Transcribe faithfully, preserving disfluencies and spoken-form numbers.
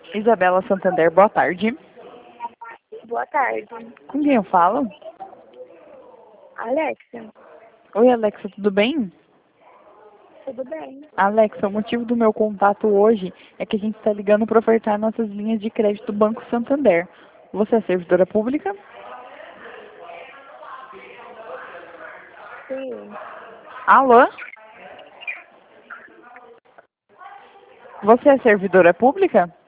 Isabela Santander, boa tarde. Boa tarde. Com quem eu falo? Alexa, Oi, Alexa, tudo bem? tudo bem? Alexa, o motivo do meu contato hoje é que a gente está ligando para ofertar nossas linhas de crédito do Banco Santander. Você é servidora pública? Sim, Alô? Você é servidora pública?